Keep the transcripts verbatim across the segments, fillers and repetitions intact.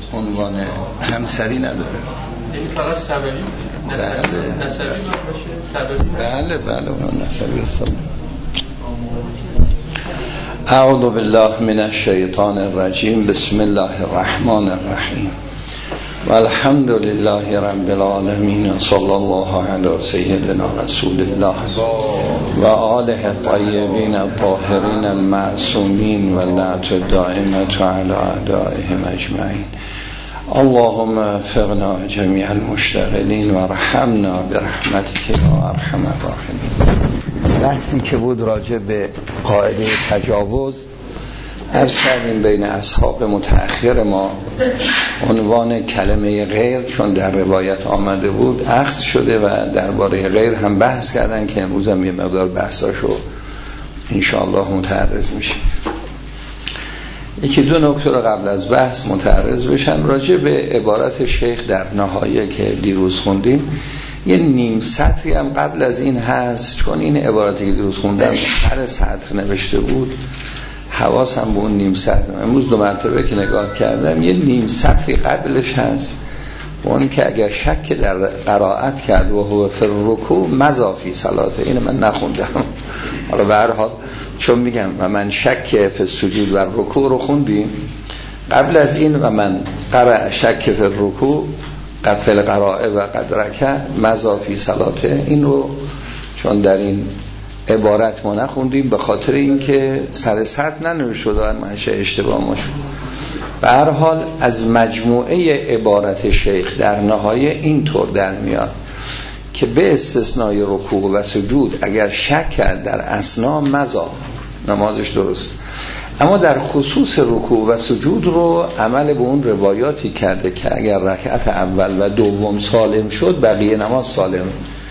عنوان همسری نداره. این فقط سببی نسبی نسبی باشه سببی. بله بله اون نسبی حساب. اعوذ بالله من الشیطان الرجیم. بسم الله الرحمن الرحیم. والحمد لله رب العالمین. صلی الله علی سیدنا رسول الله و آله الطیبین الطاهرین المعصومین و لعنت الدائمة علی اعدائهم اجمعین. اللهم وفقنا جمیع المشتغلین و رحمنا برحمتک یا ارحم الراحمین. بحثی که بود راجع به قاعده تجاوز، عرض کردیم بین اصحاب متأخر ما عنوان کلمه غیر چون در روایت آمده بود اخذ شده و درباره غیر هم بحث کردن که امروز هم یه مقدار بحثاشو انشاءالله متعرض میشه. یکی دو نکته رو قبل از بحث متعرض بشن. راجع به عبارت شیخ در نهایه که دیروز خوندیم یه نیم سطری هم قبل از این هست، چون این عبارتی که دیروز خوندم سر سطر نوشته بود حواسم به اون نیم سطر. امروز دو مرتبه که نگاه کردم یه نیم سطری قبلش هست، اون که اگر شک در قرائت کرد و هو فی الرکوع مضافی صلاته. اینو من نخوندم، حالا به هر حال چون میگم و من شک فی السجود و الرکوع رو خوندیم قبل از این و من قرأ شک فی الرکوع قد فی القرائه و قد رکع مضافی صلاته، این رو چون در این عبارت ما نخوندیم به خاطر اینکه سر سطر ننوشته در منشأ اشتباه ما شد. به هر حال از مجموعه عبارت شیخ در نهایه اینطور در میاد که به استثنای رکوع و سجود اگر شک کرد در اثنا مضا نمازش درست، اما در خصوص رکوع و سجود رو عمل به اون روایاتی کرده که اگر رکعت اول و دوم سالم شد بقیه نماز سالم.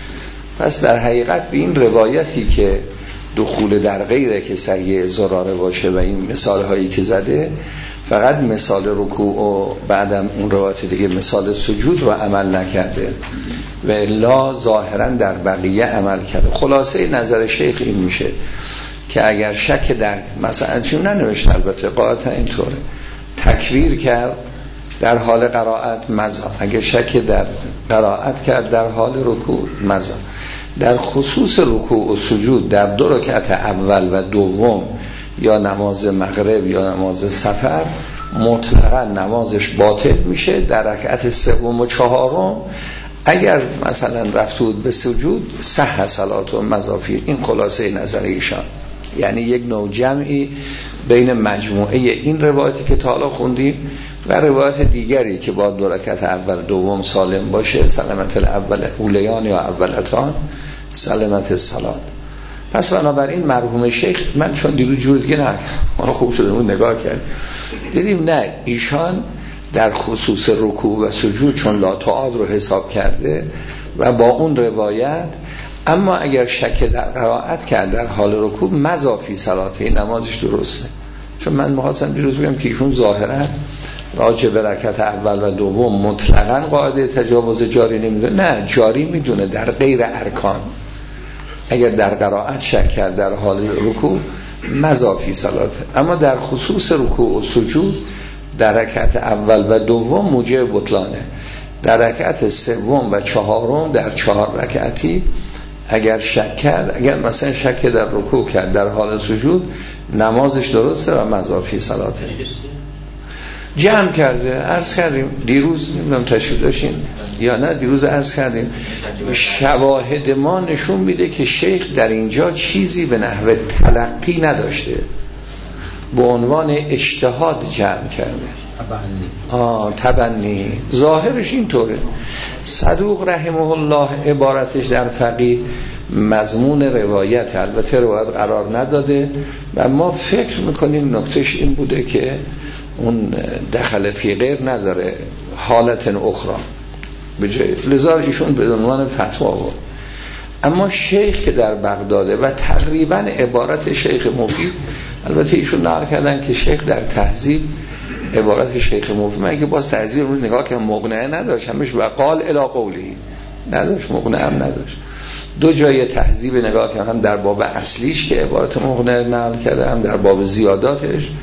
پس در حقیقت به این روایتی که دخول در غیره که صحیح زراره باشه و این مثال هایی که زده فقط مثال رکوع و بعدم اون روایت دیگه مثال سجود رو عمل نکرده و الا ظاهرا در بقیه عمل کرده. خلاصه نظر شیخ این میشه که اگر شک در مثلا چون ننوشته البته قاعدتا اینطوره تکبیر کرد در حال قرائت مضا، اگر شک در قرائت کرد در حال رکوع مضا. در خصوص رکوع و سجود در دو رکعت اول و دوم یا نماز مغرب یا نماز سفر مطلقا نمازش باطل میشه. در رکعت سوم و چهارم اگر مثلا رفت بود به سجود صح صلات و مضافی. این خلاصه نظر ایشان، یعنی یک نوع جمعی بین مجموعه این روایتی که تا حالا خوندیم و روایت دیگری که با دو رکعت اول دوم سالم باشه سلامت الاول اولیان یا اولتان سلامت الصلات. پس بنابراین مرحوم شیخ من چون دیروز جور دیگه نه ما خوب شدمون نگاه کرد دیدیم نه ایشان در خصوص رکوع و سجود چون لا تعاد رو حساب کرده و با اون روایت، اما اگر شک در قرائت کرد در حال رکوع مضافی صلاته این نمازش درسته. چون من می‌خواستم دیروز بگم که ایشون ظاهرا راجع به رکعت اول و دوم مطلقاً قاعده تجاوز جاری نمیدونه، نه جاری میدونه در غیر ارکان. اگر در قرائت شک کرد در حال رکوع مضافی صلاته، اما در خصوص رکوع و سجود در رکعت اول و دوم موجب بطلانه. در رکعت سوم و چهارم در چهار رکعتی اگر شک کرد، اگر مثلا شک در رکوع کرد در حال سجود نمازش درسته و مضافی صلاته. جمع کرده. عرض کردیم دیروز نمیدونم تشریف داشتین یا نه، دیروز عرض کردیم شواهد ما نشون میده که شیخ در اینجا چیزی به نحو تلقی نداشته، به عنوان اجتهاد جمع کرده. آه تبنی ظاهرش اینطوره. صدوق رحمه الله عبارتش در فقیه مضمون روایت، البته روایت قرار نداده و ما فکر میکنیم نکتهش این بوده که اون دخل فی غیر نداره، حالت اخرى بجای لذا ایشون به عنوان فتوا بود. اما شیخ که در بغداده و تقریبا عبارت شیخ مفید، البته ایشون نقل کردن که شیخ در تهذیب عبارت شیخ مفید، من که باز تهذیب رو نگاه که مقنعه نداشت، همش و قال الی قولی نداشت، مقنعه هم نداشت. دو جای تهذیب نگاه کردم، هم در باب اصلیش که عبارت مقنعه نقل کرده، هم در باب زیاداتش،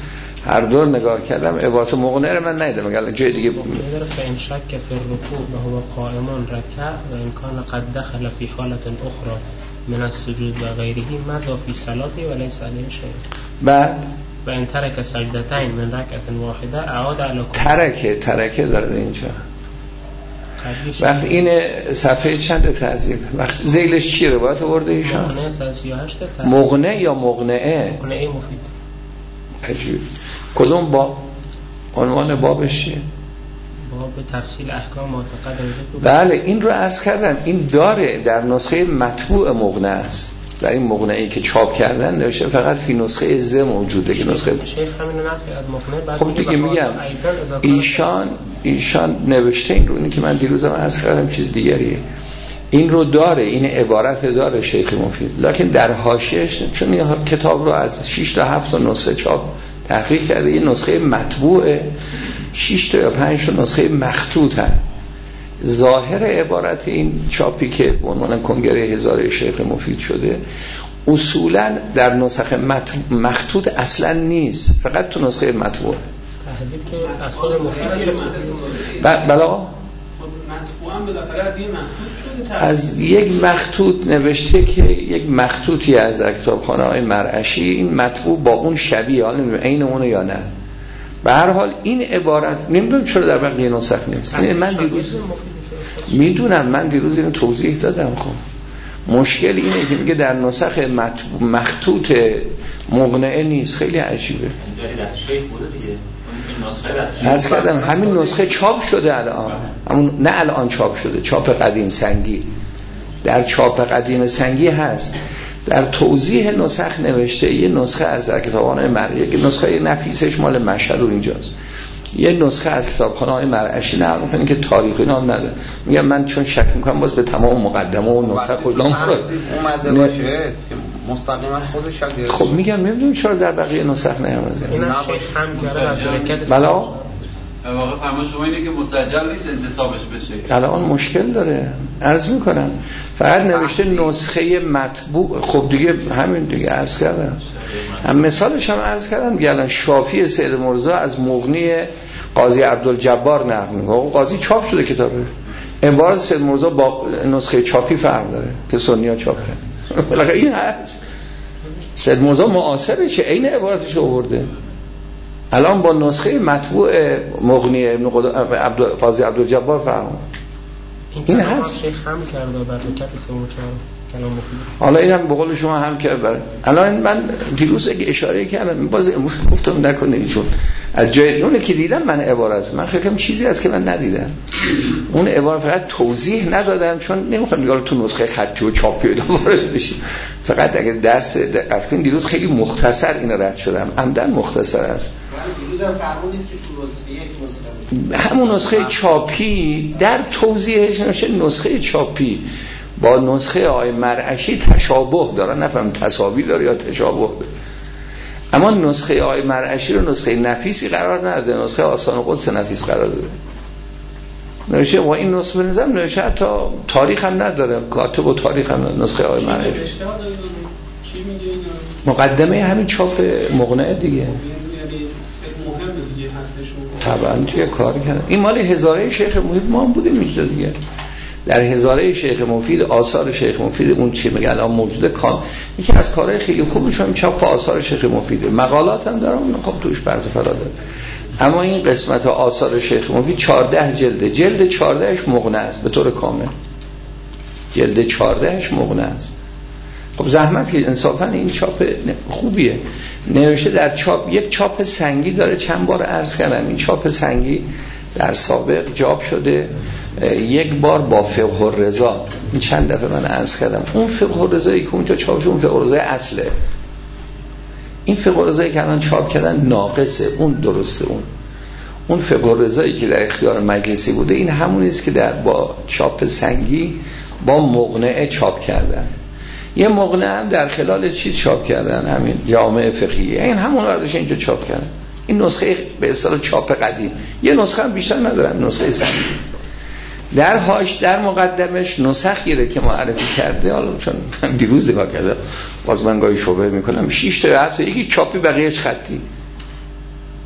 هر دور نگاه کردم عبارت مقنعه رو من ندیدم. مگر جای دیگه داره فإن شك في الركوع وهو قائم ركع وإن كان قد دخل في حالة أخرى من السجود وغيره مضى في صلاته وليس عليه شيء. بعد و این ترک سجدتین من رکعت واحده اعاد علی کل. ترکه ترکه داره اینجا. وقت این صفحه چند تعذیب وقت زیلش چی روایت آورده ایشان؟ مقنعه صد و سی و هشت. مقنعه یا مقنعه؟ مقنعه مفید. عجیب. کدوم باب؟ عنوان بابش چیه؟ باب تفصیل احکام معتقد. بله این رو عرض کردم، این داره در نسخه مطبوع مقنعه است. در این مقنعه‌ای که چاپ کردن نوشته فقط فی نسخه ز موجوده که نسخه شیخ همین نقل از مقنعه. خب دیگه میگم ایشان ایشان نوشته این رو، اینی که من دیروزم عرض کردم چیز دیگریه. این رو داره، این عبارت داره شیخ مفید، لکن در حاشیه‌اش چون این کتاب رو از شش تا هفت تا نسخه چاپ تحقیق کرده، این نسخه مطبوعه، شش تا یا پنج تا نسخه مخطوط هست. ظاهر عبارت این چاپی که به عنوان کنگره هزاره شیخ مفید شده اصولا در نسخه مخطوط اصلا نیست، فقط تو نسخه مطبوع. تحذیب که از خود مفید بلا مطبوعا بالاخره از این مخطوط شده، از یک مخطوط نوشته که یک مخطوطی از کتابخانه های مرعشی، این مطبوع با اون شبیه، حالا نمیدونم عین اونه یا نه. به هر حال این عبارت نمیدونم چرا در بقیه نسخ نیست. من دیروز میدونم، من دیروز اینو توضیح دادم. خب مشکل اینه که میگه در نسخ مخطوط مقنعه نیست. خیلی عجیبه. عرض کردم همین نسخه چاپ شده الان، همون نه الان چاپ شده، چاپ قدیم سنگی، در چاپ قدیم سنگی هست. در توضیح نسخ نوشته یه نسخه از کتابخانه مرعشی، که نسخه نفیسش مال مشهد و اینجاست، یه نسخه از کتابخانه های مرعشی نقل می‌کنه که تاریخی نام نداره. میگم من چون شک می‌کنم باز به تمام مقدمه و نسخه خودم اومده باشه که مستقیم از خودش شاگرد. خب میگم نمیدونم چرا در بقیه نسخ نیامده. اینا شیخ هم کرده از برکت. بلا واقعا فرما شما اینه که مستجل نیست انتصابش بشه. الان مشکل داره. عرض میکنم فقط نوشته نسخه مطبوع. خب دیگه همین دیگه عرض کردم. هم مثالش هم عرض کردم دیگه. الان شافی سید مرزا از مغنی قاضی عبدالجبار نقل میکنه. قاضی چاپ شده کتابه. عبارت سید مرزا با نسخه چاپی فرق داره که سنی‌ها چاپ کردن. بالاخره این هست. سید مرزا معاصرشه، عین عبارتش آورده. الان با نسخه مطبوع مغنی ابن عبد قاضی عبدالجبار فرمود این هست. شیخ هم کرده برکت سموچار کلام مفید. حالا اینم به قول شما هم کرد. برای الان من دیروز اگه اشاره کردم باز امروز گفتم نکنید، چون از جای اون که دیدم من عبارت من فکرم چیزی هست که من ندیدم. اون عبارت فقط توضیح ندادم چون نمیخوام دیگه تو نسخه خطی و چاپی وارد بشیم. فقط اگه درس دقت کنید دیروز خیلی مختصر اینا رد شدم، عمدن مختصر است. همون نسخه چاپی در توضیحش نوشته نسخه چاپی با نسخه آقای مرعشی تشابه داره، نفهم تساوی داره یا تشابه داره. اما نسخه آقای مرعشی رو نسخه نفیسی قرار نده، نسخه آسان قدس نفیس قرار داده. نوشته با این نسخه نظام نوشته حتی تاریخ هم نداره، کاتب و تاریخ هم نداره. نسخه آقای مرعشی مقدمه همین چاپ مقنعه دیگه. طبعا توی کار کردن. این مال هزاره شیخ مفید ما هم بودیم اینجا دیگه. در هزاره شیخ مفید آثار شیخ مفید اون چی میگه الان موجوده کام. یکی از کارهای خیلی خوبش هم چاپ آثار شیخ مفید، مقالات هم داره، خب توش پرت و پلا داره. اما این قسمت آثار شیخ مفید چهارده جلده، جلد چهاردهش مغنه است به طور کامل، جلد چهاردهش مغنه است. خب زحمت که انصافا این چاپ خوبیه. نوشته در چاپ یک چاپ سنگی داره، چند بار عرض کردم این چاپ سنگی در سابق چاپ شده، یک بار با فقه الرضا، این چند دفعه من عرض کردم اون فقه الرضایی که اونجا چاپ شده اون فقه الرضای اصله. این فقه الرضایی که الان چاپ کردن ناقصه، اون درسته. اون اون فقه الرضایی که در اختیار مجلسی بوده این همونی است که در با چاپ سنگی با مقنعه چاپ کردن. یه مقنعه هم در خلال چیز چاپ کردن، همین جامع فقهیه، این همون وردش اینجا چاپ کردن. این نسخه به اصطلاح چاپ قدیم، یه نسخه هم بیشتر ندارم، نسخه سنگی. در هاش در مقدمش نسخ گیره که معرفی کرده، حالا چون دیروز نگاه کردم باز من گاهی شبهه میکنم، شش تا هفت یکی چاپی بقیهش خطی.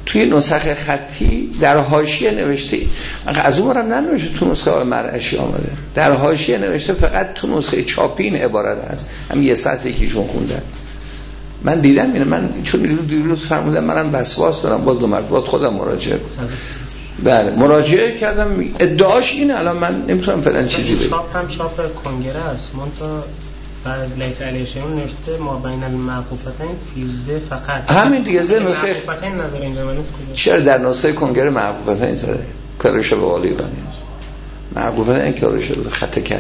توی نسخه خطی در حاشیه نوشته، از اون برم ننوشته تو نسخه آقای مرعشی آمده، در حاشیه نوشته فقط تو نسخه چاپی این عبارت هست، هم یه سطحی که ایشون خوندن. من دیدم اینه، من چون دیروز دیروز فرمودم منم وسواس دارم، باز دو مرتبه خودم مراجعه کنم. بله مراجعه کردم، ادعاش اینه، الان من نمیتونم فعلا چیزی بگم. چاپ هم چاپ کنگره است، منتها بعض لیس علیه شیون نوشته ما بین المعقوفتین فیزه فقط، همین دیگه زه نسخه معقوفتین نداره اینجا. من چرا در نسخه کنگره معقوفتین زده؟ کارش به والی ایرانی معقوفتین کارش به خط کج.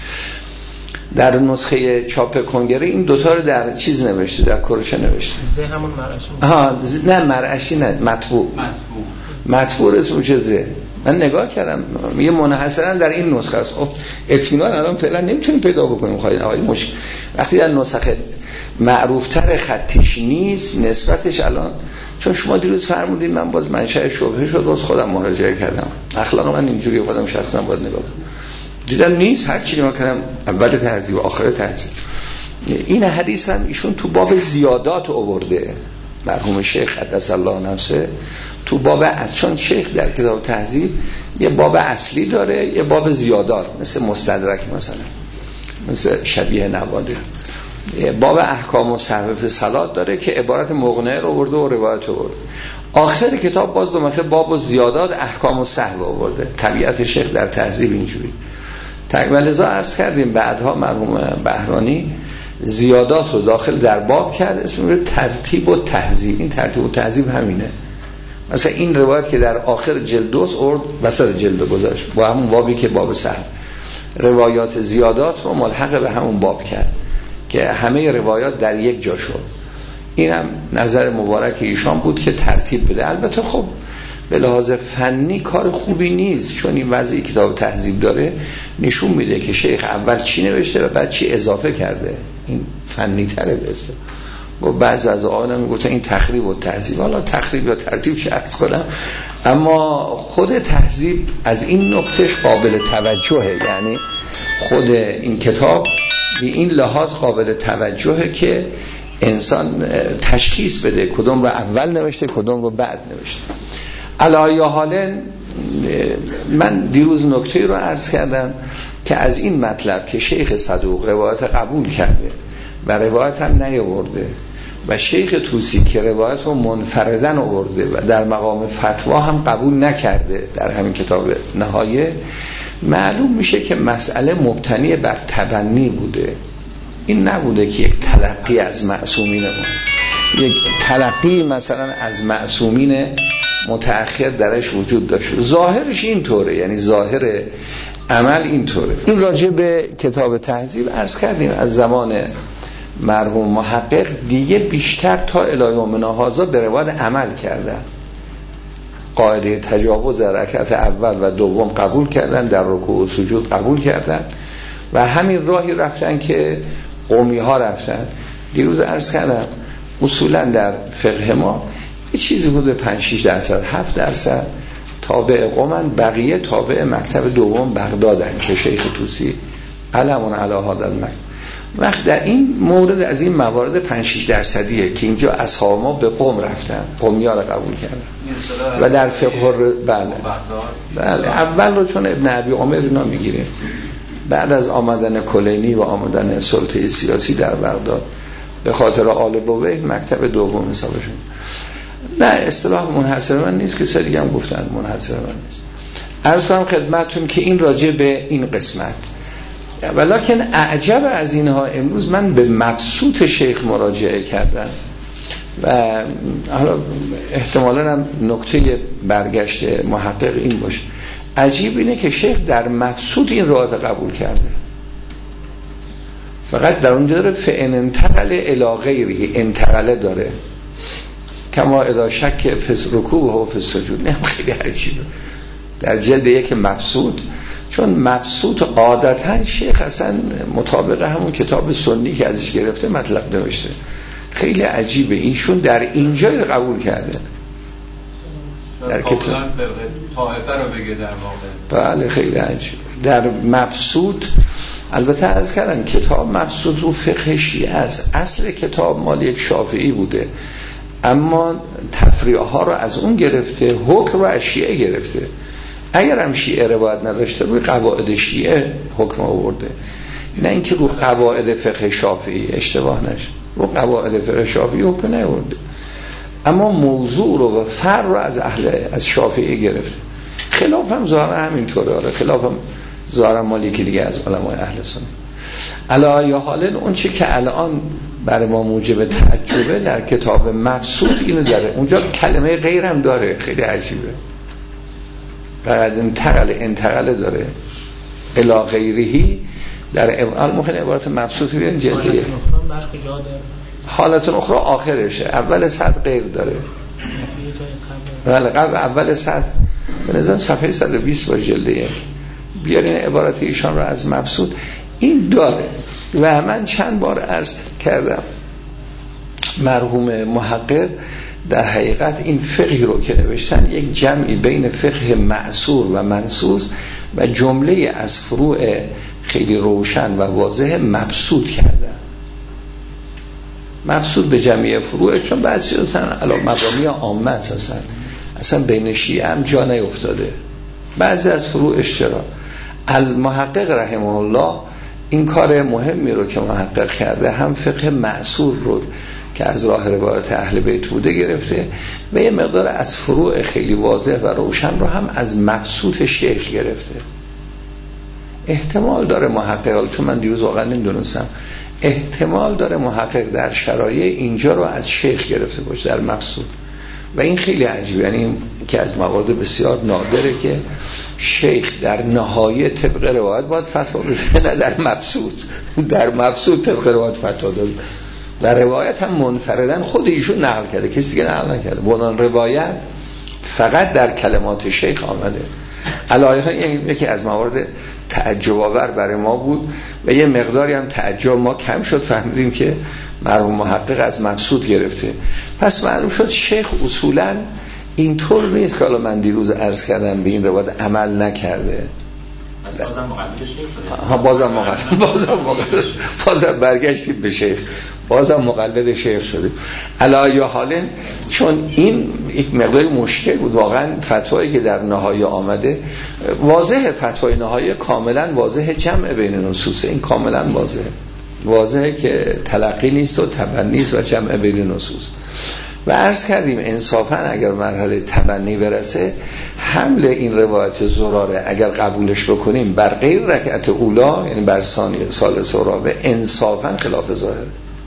در نسخه چاپ کنگره این دوتا رو در چیز نوشته، در کرشه نوشته. زه همون مرعشی؟ ها نه مرعشی نه، مطبوع مطبوع مطبوع اسمش زه. من نگاه کردم یه منحصرا در این نسخه است. خب اطمینان الان فعلا نمیتونیم پیدا بکنیم خواهید آقای مشکل وقتی در نسخه معروفتر خطیش نیست نسبتش الان، چون شما دیروز فرمودین من باز منشأ شبهه شد باز خودم مراجعه کردم، اخلاق من اینجوری خودم شخصا باید نگاه کنم، دیدم نیست، هر چی نگاه کردم اول تهذیب و آخر تهذیب. این حدیث هم ایشون تو باب زیادات آورده مرحوم شیخ قدس الله نفسه، تو باب از چون شیخ در کتاب تهذیب یه باب اصلی داره یه باب زیادات، مثل مستدرک مثلا، مثل شبیه نوادر. یه باب احکام و صحبه فی صلات داره که عبارت مغنیه رو آورده و روایت آورده. آخر کتاب باز دو مرتبه باب و زیادات احکام و صحبه آورده. طبیعت شیخ در تهذیب اینجوری. لذا عرض کردیم بعدها مرحوم بهرانی زیادات رو داخل در باب کرد، اسم رو ترتیب و تهذیب. این ترتیب و تهذیب همینه. مثلا این روایت که در آخر جلد دوست ارد وسط جلد گذاشت با همون بابی که باب صحب، روایات زیادات رو ملحق به همون باب کرد که همه روایات در یک جا شد. این هم نظر مبارک ایشان بود که ترتیب بده. البته خب به لحاظ فنی کار خوبی نیست، چون این وضعی کتاب تهذیب داره نشون میده که شیخ اول چی نوشته و بعد چی اضافه کرده. این فنی تره بسته. گفت بعض از آقایان میگفتن این تخریب و تهذیب، حالا تخریب یا ترتیب چه عرض کنم، اما خود تهذیب از این نکتهش قابل توجهه، یعنی خود این کتاب به این لحاظ قابل توجهه که انسان تشخیص بده کدوم رو اول نوشته کدوم رو بعد نوشته. علی حال من دیروز نکته رو عرض کردم که از این مطلب که شیخ صدوق روایت قبول کرده و روایت هم نیاورده و شیخ طوسی که روایت رو منفردن آورده و در مقام فتوا هم قبول نکرده در همین کتاب نهایه، معلوم میشه که مسئله مبتنی بر تبنی بوده. این نبوده که یک تلقی از معصومین بود، یک تلقی مثلا از معصومین متأخر درش وجود داشت. ظاهرش اینطوره، یعنی ظاهر عمل اینطوره. این راجع به کتاب تهذیب عرض کردیم از زمان مرحوم محقق دیگه بیشتر تا الایومنا هذا به روایت عمل کردن، قاعده تجاوز رکعت اول و دوم قبول کردن، در رکوع و سجود قبول کردن و همین راهی رفتن که قومی ها رفتن. دیروز عرض کردم اصولا در فقه ما یه چیزی حدود پنج شش درصد هفت درصد تابع قومن، بقیه تابع مکتب دوم بغدادن که شیخ طوسی علمون علی هذا المکتب. وقت در این مورد از این موارد پنج شش درصدیه که اینجا اصحاب ما به قوم رفتن، قومی ها رو قبول کردن و در فقه ر... بله بله اول رو چون ابن ابی عمر اینا میگیریم، بعد از آمدن کلینی و آمدن سلطه سیاسی در بغداد به خاطر آل بویه مکتب دوم حسابشون. نه اصطلاح منحصر من نیست که سر دیگه هم گفتن منحصر من نیست. عرض کنم خدمتتون که این راجع به این قسمت، ولکن اعجب از اینها امروز من به مبسوط شیخ مراجعه کردم و حالا احتمالاً هم نکته برگشت محقق این باشه، عجیب اینه که شیخ در مبسوط این روایت قبول کرده، فقط در اونجا داره فإن انتقل الی غیره، انتقله داره کما اذا شک فی رکوع و فی سجود. نه خیلی عجیبه در جلد یک مبسوط، چون مبسوط عادتا شیخ اصلا مطابق همون کتاب سنی که ازش گرفته مطلب نوشته. خیلی عجیبه ایشون در اینجا قبول کرده در کتاب طائفه رو بگه در واقع. بله خیلی عجیبه در مبسوط. البته عرض کردم کتاب مبسوط رو فقه شیعه است، اصل کتاب مال یک شافعی بوده، اما تفریع ها رو از اون گرفته، حکم رو از شیعه گرفته. اگر هم شیعه روایت نداشته روی قواعد شیعه حکم آورده، نه اینکه رو قواعد فقه شافعی. اشتباه نشه، رو قواعد فقه شافعی حکم نیورده، اما موضوع رو و فر رو از اهل از شافعی گرفته. خلاف هم ظاهرا همینطوره، آره خلاف هم ظاهرا مالی که دیگه از علمای اهل سنت. علی یا حالا اون چی که الان برای ما موجب تعجبه در کتاب مبسوط اینو داره، اونجا کلمه غیر هم داره، خیلی عجیبه، فقط انتقل انتقل داره الی غیرهی در ممکن عبارت مبسوط بیان جلدیه حالت اخرى آخرشه، اول صد غیر داره، ولی قبل اول صد به نظرم صفحه صد و بیست با جلد یک بیارین عبارت ایشان رو از مبسوط این داره. و من چند بار عرض کردم مرحوم محقق در حقیقت این فقهی رو که نوشتن یک جمعی بین فقه معصور و منصوص و جمله از فروع خیلی روشن و واضح مبسوط کردن. مبسوط به جمعی فروع، چون بعضی اصلا علا مقامی عامه اصلا اصلا بین شیعه هم جا نیفتاده، بعضی از فروعش چرا. المحقق رحمه الله این کار مهمی رو که محقق کرده، هم فقه معصور رو که از راه روایت اهل بیت بوده گرفته و یه مقدار از فروع خیلی واضح و روشن رو هم از مبسوط شیخ گرفته. احتمال داره محقق، چون من دیروز واقعا نمیدونستم، احتمال داره محقق در شرایع اینجا رو از شیخ گرفته باشه در مبسوط، و این خیلی عجیبه، یعنی که از موارد بسیار نادره که شیخ در نهایه طبق روایت باید فتوا بده، نه در مبسوط. در مبسوط طبق روایت فتوا داده، در روایت هم منفردن خود ایشون نقل کرده، کسی دیگه نقل نکرده. بنان روایت فقط در کلمات شیخ آمده. علایها یکی از موارد تعجب آور برای ما بود و یه مقداری هم تعجب ما کم شد، فهمیدیم که مرحوم محقق از مبسوط گرفته. پس معلوم شد شیخ اصولا اینطور نیست که حالا من دیروز عرض کردم به این روایت عمل نکرده. بازم مقلد شیخ شده. ها بازم مقلد بازم مقلد بازم برگشتیم به شیخ، بازم مقلد شیخ شده. علی یا حالن، چون این یک مقدار مشکل بود واقعا. فتوایی که در نهایی آمده واضحه، فتوای نهایی کاملا واضحه، جمع بین نصوص، این کاملا واضحه واضحه که تلقی نیست و تبنی نیست و جمع بین نصوص. و عرض کردیم انصافا اگر مرحله تبنی برسه، حمل این روایت زراره اگر قبولش بکنیم بر غیر رکعت اولا، یعنی بر ثانیه ثالث و رابع، انصافا خلاف ظاهر.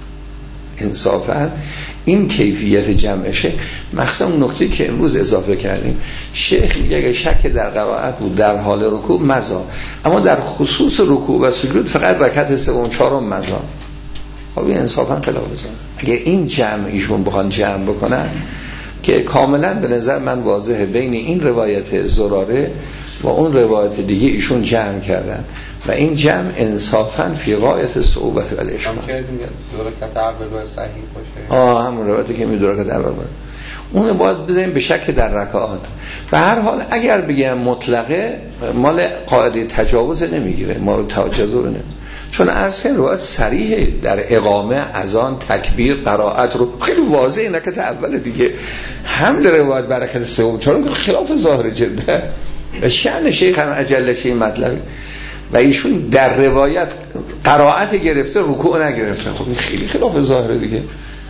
انصافا این کیفیت جمعشه، مخصوصا اون نکته که امروز اضافه کردیم، شیخ میگه اگه شک در قرائت بود در حال رکوع مزا، اما در خصوص رکوع و سجود فقط رکعت سوم چهارم مزا. خب این انصافا خلاف ظاهر. اگه این جمع ایشون بخوان جمع بکنن که کاملا به نظر من واضحه بین این روایت زراره و اون روایت دیگه ایشون جمع کردن و این جمع انصافا فی غایت صعوبت و الاشکال. هم که دو رکعت اول باید صحیح باشه. آه همون روایتی که می دو رکعت اول باید، اون باید بزنیم به شک در رکعات. و هر حال اگر بگم مطلقه مال قاعده تجاوز نمیگیره، ما رو تجاوز رو نمیگیره، چون عرض که روایت صریحه در اقامه، اذان، تکبیر، قرائت رو خیلی واضحه. نکته اول دیگه حمل روایت برکت سوم چون خلاف ظاهر جدا و شأن شیخ هم اجلش این مطلب و ایشون در روایت قرائت گرفته رکوع نگرفته. خب این خیلی خلاف ظاهر دیگه،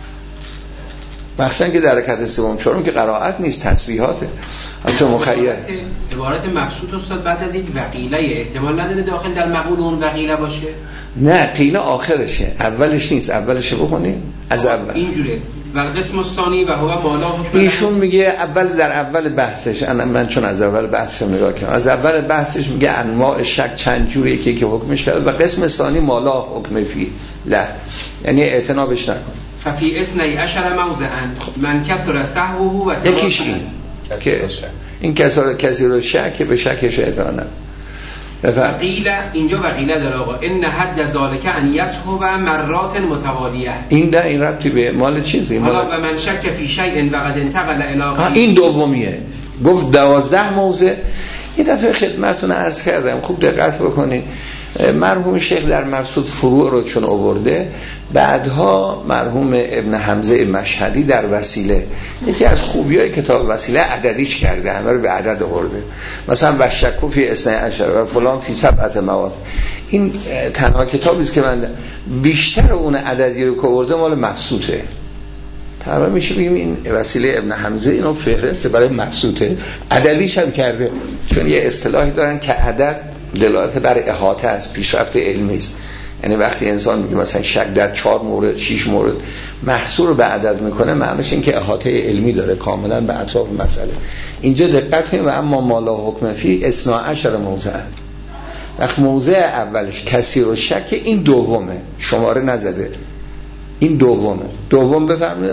مخصوصا که در رکعت سوم چهارم که قرائت نیست، تسبیحاته. البته مخیر عبارت مبسوط استاد بعد از یک وقیله احتمال نداره داخل در مقول اون وقیله باشه؟ نه قیله آخرشه، اولش نیست. اولش بخونیم از اول اینجوره. و قسم الثانی و هو مالا حکم. ایشون میگه اول در اول بحثش، من چون از اول بحثش نگاه کردم، از اول بحثش میگه انواع شک چند جوریه که که حکمش کرده و قسم ثانی مالا حکم فی لا، یعنی اعتنابش نکن. ففی اثنی عشر موضعا من کثر سهوه و یکیش این که این کسر کسی رو شک که به شکش اعتنا نکن. وقیله اینجا وقیله داره آقا ان حد ذالک ان یسهو مرات متوالیه. این ده این ربطی به مال چیزی حالا و من شک فی شیء و قد انتقل الی، این دومیه. گفت دوازده موضع. یه دفعه خدمتتون عرض کردم خوب دقت بکنید، مرحوم شیخ در مبسوط فروع رو چون آورده، بعدها مرحوم ابن حمزه مشهدی در وسیله، یکی از خوبیای کتاب وسیله عددیش کرده، همه رو به عدد آورده، مثلا وشکو فی اثنی عشر و فلان فی سبعت مواد. این تنها کتابی است که من بیشتر اون عددی رو که آورده مال مبسوطه. تقریبا میشه بگیم این وسیله ابن حمزه اینو فهرست برای مبسوطه، عددیش هم کرده، چون یه اصطلاحی دارن که عدد دلالت بر احاطه از پیشرفت علمی است. یعنی وقتی انسان میگه مثلا شک در چهار مورد شش مورد محصور رو به عدد میکنه، معنیش این که احاطه علمی داره کاملا به اطراف مسئله. اینجا دقت کنید و اما مالا حکم فی اثنا عشر موضع، وقت موضع اولش کثیر و شک، این دومه، شماره نزده، این دومه. دوم بفرمایید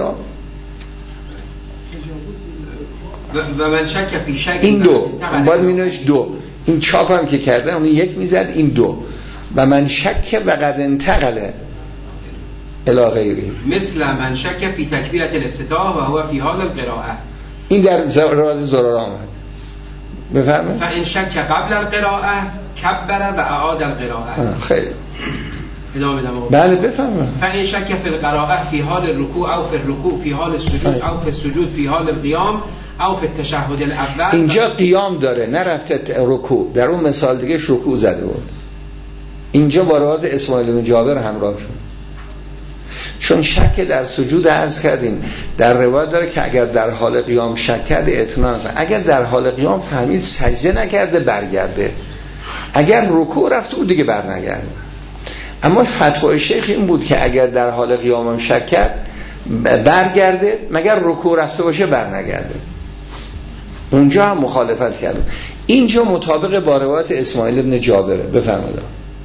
و من شک فی شک، این دو باید مینوش دو، این چاپ هم که کرده اون یک میزد، این دو. و من شک و قد انتقله الی غیری، مثل من شک فی تکبیرت الافتتاح و هو فی حال القراءه، این در راز زرار آمد. بفرمایید. فان شک قبل القراءه کبر و اعاد القراءه. خیلی ادامه بدم. بله بفرمایید. فان شک فی القراءه فی حال الرکوع او فی الرکوع فی حال السجود او فی السجود فی حال القیام او فی التشهد الاول. اینجا قیام داره، نرفته رکوع، در اون مثال دیگه رکوع زده بود. اینجا با روایت اسماعیل بن جابر همراه شد، چون شک در سجود عرض کردیم در روایت داره که اگر در حال قیام شک کرده اطمینان کنه، اگر در حال قیام فهمید سجده نکرده برگرده، اگر رکوع رفته بود دیگه برنگرده. اما فتوای شیخ این بود که اگر در حال قیام شک کرد برگرده، مگر رکوع رفته باشه برنگرده. اونجا هم مخالفت کرد. اینجا مطابق با روایت اسماعیل بن جابره. بفرمایید.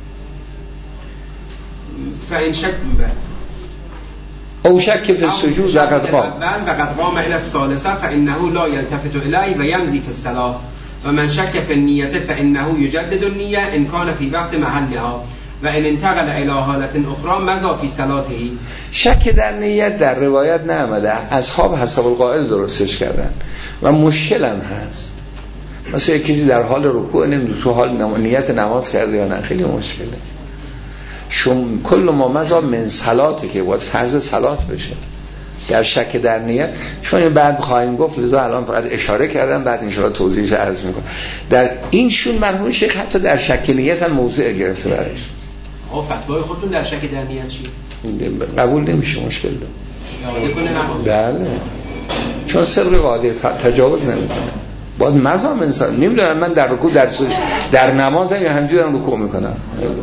فإن شك او شک فی السجود وقد قام وقد قام الى الثالثه فانه لا يلتفت اليه ويمضي في الصلاه و من شك في النيه فانه يجدد النيه ان كان في وقت محلها و ان انتقل الى حالت اخرى مضى في صلاته. شک در نیت در روایت نآمده، اصحاب حسب القائل درستش کردن و مشکل هم هست. مثلا یکی در حال رکوع نمیدونه تو حال نیت نماز کرده یا نه، خیلی مشکله. شم کل ما مزا من صلاته که باید فرض صلات بشه در شک در نیت، چون بعد خواهیم گفت، لذا الان فقط اشاره کردم، بعد انشاءالله توضیحش عرض میکنم. در این شون مرحوم شیخ حتی در شک نیت هم موضع گرفته برش. آه فتوای خودتون در شک در نیت چی؟ قبول نمیشه، مشکل داره. بله، چون سر قاعده تجاوز نمیکنه، باید مزا من صلاته. نمیدونم من در رکوع در سجود در نمازم یا همینجوری دارم رکوع میکنم،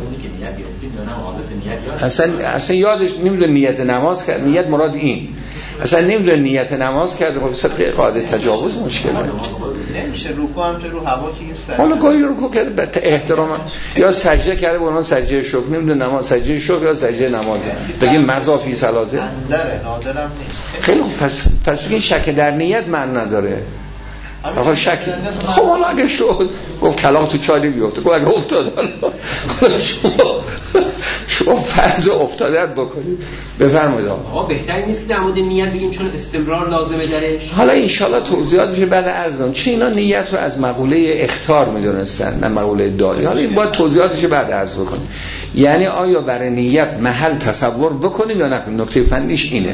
اصلا اصلا یادش نمیدونه نیت نماز کرد، نیت مراد این، اصلا نمیدونه نیت نماز کرده. خب صدق قاعده تجاوز مشکل داره. نمیشه رکوع هم تو رو هوا که حالا گاهی رکوع کرده به احترام یا سجده کرده به عنوان سجده شکر، نمیدونه نماز سجده شکر یا سجده نماز، بگیم مضافی صلاته نادره نادرم نیست. خیلی خوب، پس پس بگین شک در نیت معنی نداره. آقا شک خب حالا اگه شد گفت کلام تو چالی بیفته، گفت اگه افتاد حالا شما شما فرض افتادت بکنید. بفرمایید آقا. بهتر نیست که در مورد نیت بگیم چون استمرار لازمه درش؟ حالا ان شاءالله توضیحاتش بعد عرض کنم، چون اینا نیت رو از مقوله اخطار میدونستن نه مقوله داعی. حالا این باید توضیحاتش بعد عرض بکنیم. یعنی آیا برای نیت محل تصور بکنیم یا نکنیم؟ نکته فنیش اینه.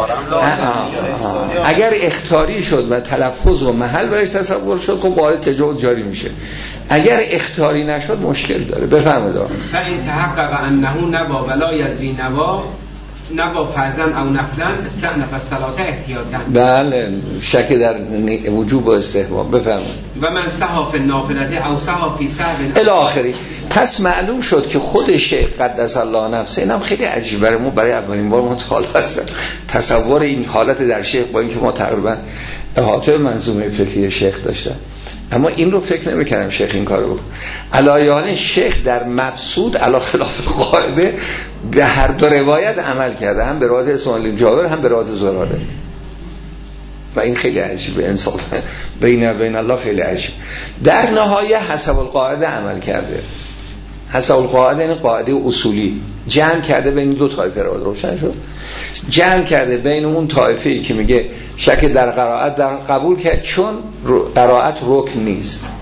اگر اختیاری شد و تلفظ و محل برایش تصور شد خب قاعده تجاوز جاری میشه. اگر اختیاری نشد مشکل داره. بفرمایید. فإن تحقق انه نوا ولا يدري نوا نوا فرضاً او نفلاً استأنف الصلاة احتیاطاً. بله، شک در وجوب و استحباب. بفرمایید. و من سهى في النافلة او سهى في سهو الی آخری. پس معلوم شد که خود شیخ قدس الله نفسه، اینم خیلی عجیبه، برای ما برای اولین بار مطالعه هستن تصور این حالت در شیخ، با اینکه ما تقریبا احاطه منظومه فقهی شیخ داشتن، اما این رو فکر نمی‌کردم شیخ این کارو بکنه. علایه‌حال شیخ در مبسوط علی خلاف قاعده به هر دو روایت عمل کرده، هم به روایت اسماعیل جابر هم به روایت زراره، و این خیلی عجیبه. انصاف بین بین الله خیلی عجیب. در نهایه حسب القاعده عمل کرده. حسب القاعده این قاعده اصولی جمع کرده بین دو طایفه رو، روشن شد. جمع کرده بین اون طایفه‌ای که میگه شک در قرائت در قبول کرد چون قرائت رکن نیست،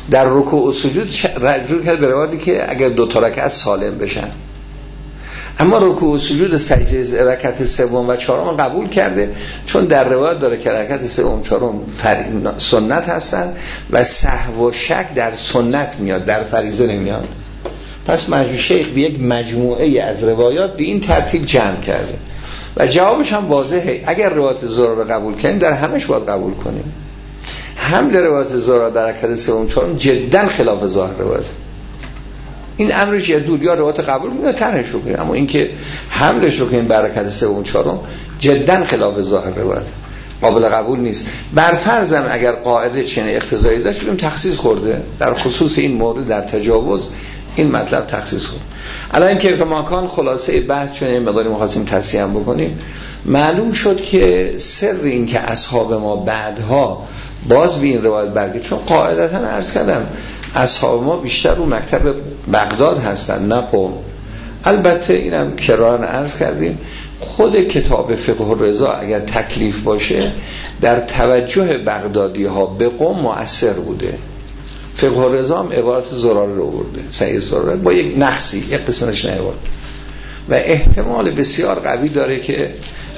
در رکوع و سجود رجوع کرد به روایتی که اگر دو تا رکعت سالم بشن، اما رکوع و سجود سجده رکعت سوم و چهارم قبول کرده، چون در روایت داره که رکعت سوم چهارم فر... سنت هستن و سهو و شک در سنت میاد، در فریضه نمیاد. پس مجموع شیخ به یک مجموعه از روایات به این ترتیب جمع کرده و جوابش هم واضحه. اگر روایت زهرا رو قبول کنیم در همش باید قبول کنیم. حمل روایت زهرا در رکعت سوم چهارم جدا خلاف ظاهر روایت، این امرش یدول یا روایت قبول کنیم یا طرحش رو کنیم، اما اینکه حملش رو کنیم بر رکعت سوم چهارم جدا خلاف ظاهر روایت، قابل قبول نیست. بر فرضم اگر قاعده چنین اقتضایی داشت بگیم تخصیص خورده در خصوص این مورد، در تجاوز این مطلب تخصیص خورد. الان این کیف ماکان خلاصه بحث، چون این مقداری می‌خواستیم تصحیح بکنیم، معلوم شد که سر این که اصحاب ما بعدها باز به این روایت برگشتن، چون قاعدتا عرض کردم اصحاب ما بیشتر رو مکتب بغداد هستن نه قم. البته اینم کرارن عرض کردیم خود کتاب فقه الرضا اگر تکلیف باشه در توجه بغدادی ها به قم مؤثر بوده. فقه الرضا هم عبارت زراره رو برده، سعید زراره با یک نقصی یک قسمتش نیورد و احتمال بسیار قوی داره که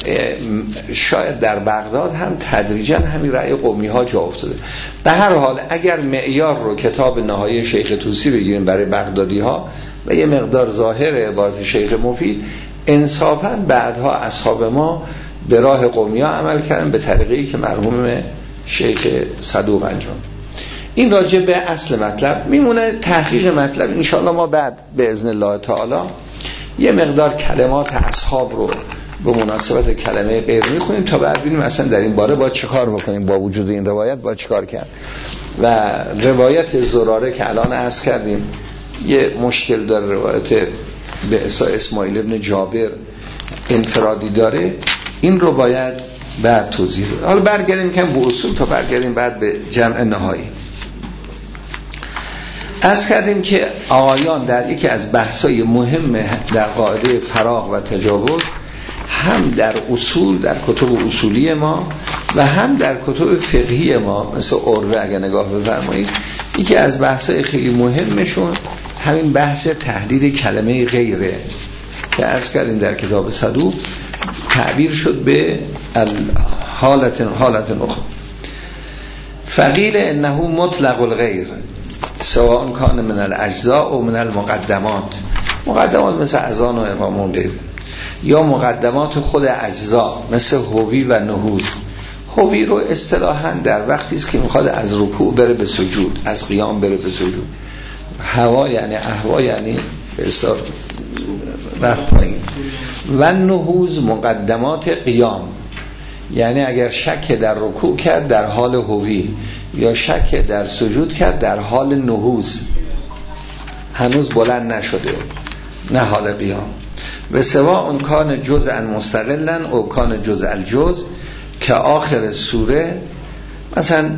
شاید در بغداد هم تدریجا همین رأی قومی ها جا افتاده. به هر حال اگر معیار رو کتاب نهایی شیخ طوسی بگیریم برای بغدادی ها و یه مقدار ظاهر عبارت شیخ مفید، انصافا بعدها اصحاب ما به راه قومی ها عمل کردن به طریقی که مرحوم شیخ صدوق انجام. این راجع به اصل مطلب میمونه. تحقیق مطلب انشاءالله ما بعد به اذن الله تعالی یه مقدار کلمات اصحاب رو به مناسبت کلمه غیر میخونیم تا بعد ببینیم اصلا در این باره باید چه کار بکنیم، با وجود این روایت باید چه کار کرد. و روایت زراره که الان عرض کردیم یه مشکل داره، روایت به اسماعیل ابن جابر انفرادی داره، این رو باید بعد توضیح بده. حالا برگردیم کم به اصول تا برگردیم بعد به جمع نهایی. عرض کردیم که آقایان در یکی از بحثای مهم در قاعده فراغ و تجاوز، هم در اصول در کتب اصولی ما و هم در کتب فقهی ما مثل عروه اگر نگاه بفرمایید، یکی از بحثای خیلی مهمشون همین بحث تحدید کلمه غیره که عرض کردیم در کتاب صدوق تعبیر شد به حالت حالت اخرى. فقیل انه مطلق الغیر سواء کان من الاجزاء و من المقدمات. مقدمات مثل اذان و اقامه و غیره، یا مقدمات خود اجزا مثل هوی و نهوز. هوی رو اصطلاحاً در وقتی است که میخواد از رکوع بره به سجود، از قیام بره به سجود. هوا یعنی اهوا یعنی به اصطلاح رفت پایین. و نهوز مقدمات قیام، یعنی اگر شک در رکوع کرد در حال هوی یا شک در سجود کرد در حال نهوز، هنوز بلند نشده، نه حال قیام. و سوا اون کان جزءا مستقلا او کان جزء الجزء که آخر سوره، مثلا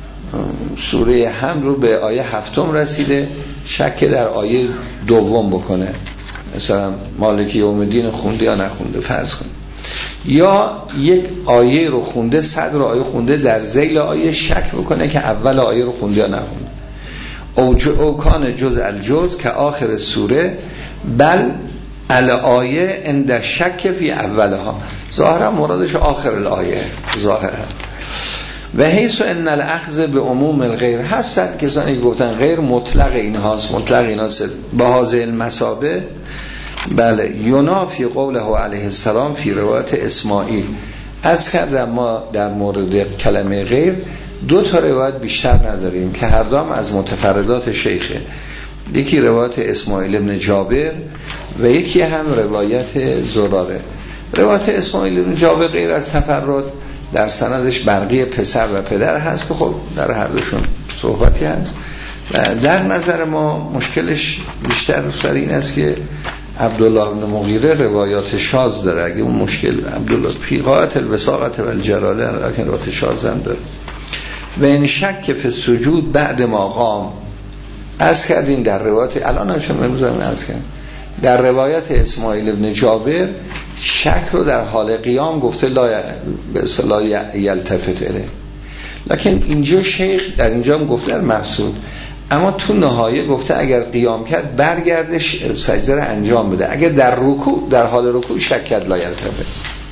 سوره حمد رو به آیه هفتم رسیده، شک در آیه دوم بکنه، مثلا مالک یوم الدین خونده یا نخونده فرض کنه، یا یک آیه رو خونده، صدر آیه خونده، در ذیل آیه شک بکنه که اول آیه رو خونده یا نخونده. او, او کان جزء الجزء که آخر سوره بل الآیه اند شک فی اولها، ظاهرا مرادش آخر الآیه ظاهرا. و حیث ان الاخذ به عموم الغیر، هستن کسانی که گفتن غیر مطلق اینهاست، مطلق ایناست به هذه المثابه، بله ینافی قوله علیه السلام فی روایت اسماعیل. از کردم ما در مورد کلمه غیر دو تا روایت بیشتر نداریم که هر دوم از متفردات شیخه، یکی روایت اسماعیل ابن جابر و یکی هم روایت زراره. روایت اسماعیل ابن جابر غیر از تفرد در سندش برقی پسر و پدر هست که خب در هر دوشون صحبتی هست و در نظر ما مشکلش بیشتر سر این است که عبدالله بن مغیره روایات شاذ داره. اگه اون مشکل عبدالله فی قاعت الوساقت و الجلاله لکن روایات شاذ هم داره. و این شک فی السجود بعد ما قام، عرض کردیم در روایت الان هم شما امروز هم عرض کردیم در روایت اسماعیل ابن جابر شک رو در حال قیام گفته لا به اصطلاح یلتفت الیه، لکن اینجا شیخ در اینجا هم گفته در مقصود اما تو نهایه گفته اگر قیام کرد برگرده سجده رو انجام بده، اگر در رکوع در حال رکوع شک کرد لا یلتفت.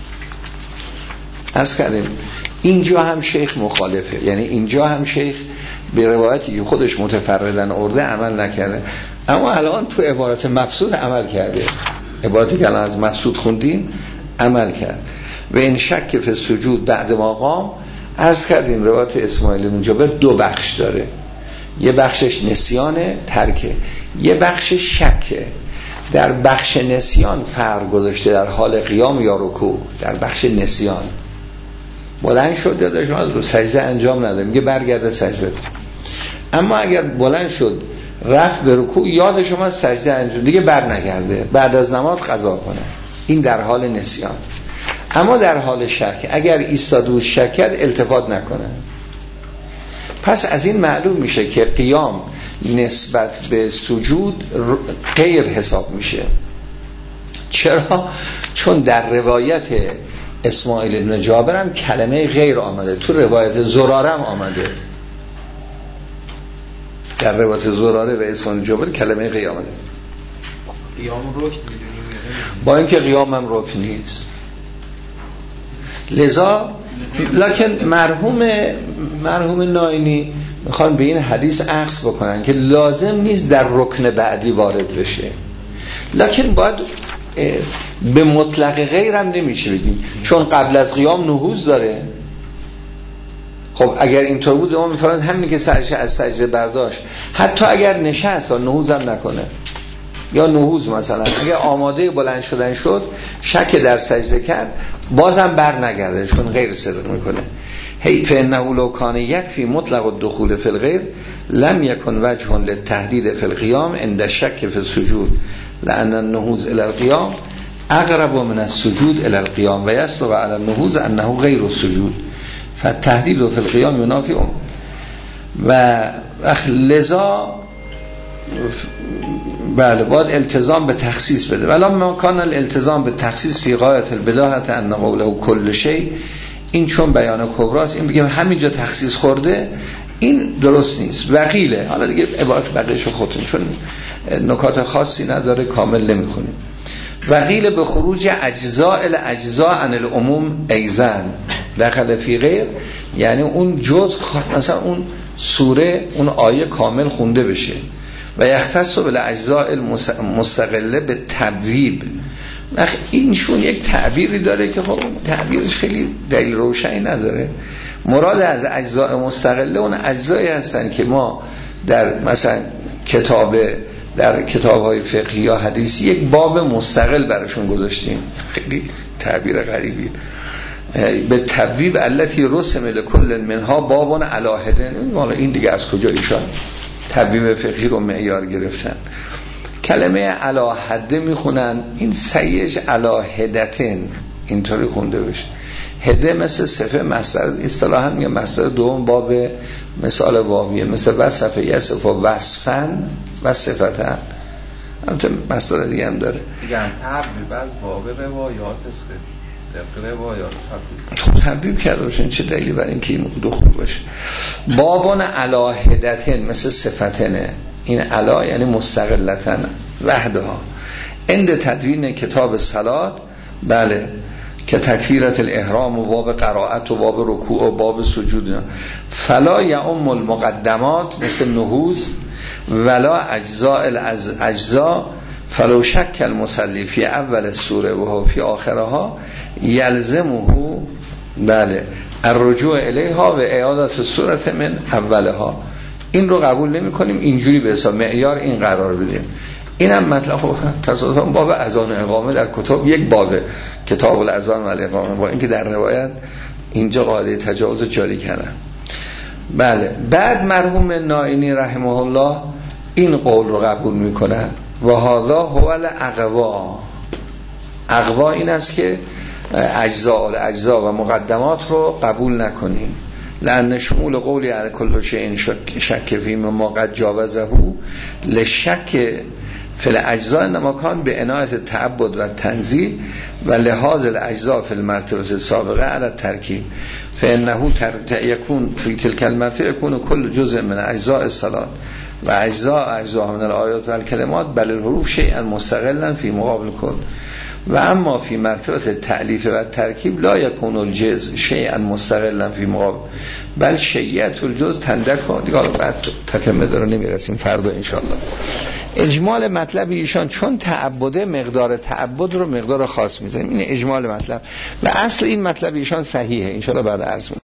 عرض کردیم اینجا هم شیخ مخالفه، یعنی اینجا هم شیخ به روایتی که خودش متفردن آورده عمل نکرده، اما الان تو عبارت مقصود عمل کرده، عبارتی که الان از مقصود خوندیم عمل کرد. و این شک فی سجود بعد ما قام، عرض کردیم روایت اسماعیل بن جابر دو بخش داره، یه بخشش نسیانه ترکه، یه بخشش شکه. در بخش نسیان فرق گذاشته در حال قیام یا رکوع. در بخش نسیان بلند شد یادش اومد رو سجده انجام نداد میگه برگرده سجده، اما اگر بلند شد رفت به رکوع یادش اومد سجده انجام دیگه بر نگرده، بعد از نماز قضا کنه، این در حال نسیان. اما در حال شک اگر ایستاد و شک کرد التفات نکنه. پس از این معلوم میشه که قیام نسبت به سجود غیر حساب میشه. چرا؟ چون در روایت اسماعیل بن جابر هم کلمه غیر آمده، تو روایت زراره هم آمده، در روایت زراره و اسماعیل بن جابر کلمه غیر آمده. قیام رکن میدونیم با اینکه قیام هم رکن نیست. لذا لکن مرحوم مرحوم ناینی میخوان به این حدیث عکس بکنن که لازم نیست در رکن بعدی وارد بشه، لکن باید به مطلق غیرم نمیشه بگیم، چون قبل از قیام نهوض داره. خب اگر اینطور بود ما میفرمایند همین که سرش از سجده برداشت حتی اگر نشست و نهوض هم نکنه، یا نهوض مثلا اگر آماده بلند شدن شد شک در سجده کرد بازم بر نگرده چون غیر صدق میکنه. هی فانه لو کان یکفی مطلق الدخول فی الغیر لم یکن وجه للتهدید فی القیام عند شک فی السجود لان النهوض الى القیام اقرب من السجود الى القیام و یصدق علی النهوض انه غیر السجود فالتهدید فی القیام ینافی ام. و لذا بله باید التزام به تخصیص بده، ولی ما کان الالتزام به تخصیص فی غایت البلاهه ان قوله کل شیء، این چون بیان کبراست، این بگیم همینجا تخصیص خورده این درست نیست. وقیله حالا دیگه عبارت بقیه‌شو خودتون چون نکات خاصی نداره کامل نمیخونیم. وقیله به خروج اجزاء الاجزاء عن العموم ایزن داخل فی غیر، یعنی اون جزء مثلا اون سوره اون آیه کامل خونده بشه و یختص بالاجزاء المستقله به تبویب. اینشون یک تعبیری داره که خب تعبیرش خیلی دلیل روشنی نداره. مراد از اجزاء مستقله اون اجزایی هستن که ما در مثلا کتاب در کتاب‌های فقهی یا حدیثی یک باب مستقل براشون گذاشتیم. خیلی تعبیر غریبی. به تبویب التی رسم لکل منها بابون علاهدن، این دیگه از کجا ایشان تبویب فقهی رو معیار گرفتن؟ کلمه علاهده میخونن، این سیج علاهدتن اینطوری خونده بشه. هده مثل صفه مصدر، اصطلاحاً میگه مصدر دوم باب مثال واویه، مثل وصفه یصف و وصفن و صفتن، البته مصدر دیگه هم داره دیگه. هم تبویب از باب روایات است که روایات تبویب کرده باشن، چه دلیلی برای این که این دخول باشه؟ بابون علاهدتن مثل صفتنه، این علا یعنی مستقلتن وحدها. عند تدوین کتاب صلات بله که تکفیرت الاحرام و باب قرائت و باب رکوع و باب سجود، فلا یعم المقدمات مثل نهوض ولا اجزاء الاجزاء فلو شک المصلی فی اول سوره و فی آخرها یلزمه بله الرجوع الیها و اعادت سوره من اولها. این رو قبول نمی کنیم، اینجوری به حساب معیار این قرار بدیم. اینم مطلب تصادفاً باب اذان و اقامه در کتاب یک باب کتاب الاذان و الاقامه، با اینکه در روایت اینجا قاعده تجاوز جاری کردن. بله بعد مرحوم نائینی رحمه الله این قول رو قبول میکنن و هذا هو الاقوا. اقوا این است که اجزاء الاجزاء و مقدمات رو قبول نکنیم، لأن شمول قولی علی کل شیء شک فی ما قد جاوزه لشک فی الاجزاء انما کان به عنایت تعبد و تنزیل و لحاظ الاجزاء فی المرتبه السابقه علی الترکیب فانه یکون فی تلک المرتبه یکون کل جزء من اجزاء الصلاه و اجزا اجزا من الآیات و الکلمات بل الحروف شیئا مستقلا فی مقابل کل و اما فی مرتبه تألیف و ترکیب لا یکون الجز شیئا مستقلا فی مقابل بل شیعت الجز تندک ها. دیگه حالا بعد تتمه داره نمیرسیم فردا انشاءالله. اجمال مطلب ایشان چون تعبده مقدار تعبد رو مقدار خاص میزنیم، این اجمال مطلب و اصل این مطلب ایشان صحیحه انشاءالله بعد عرض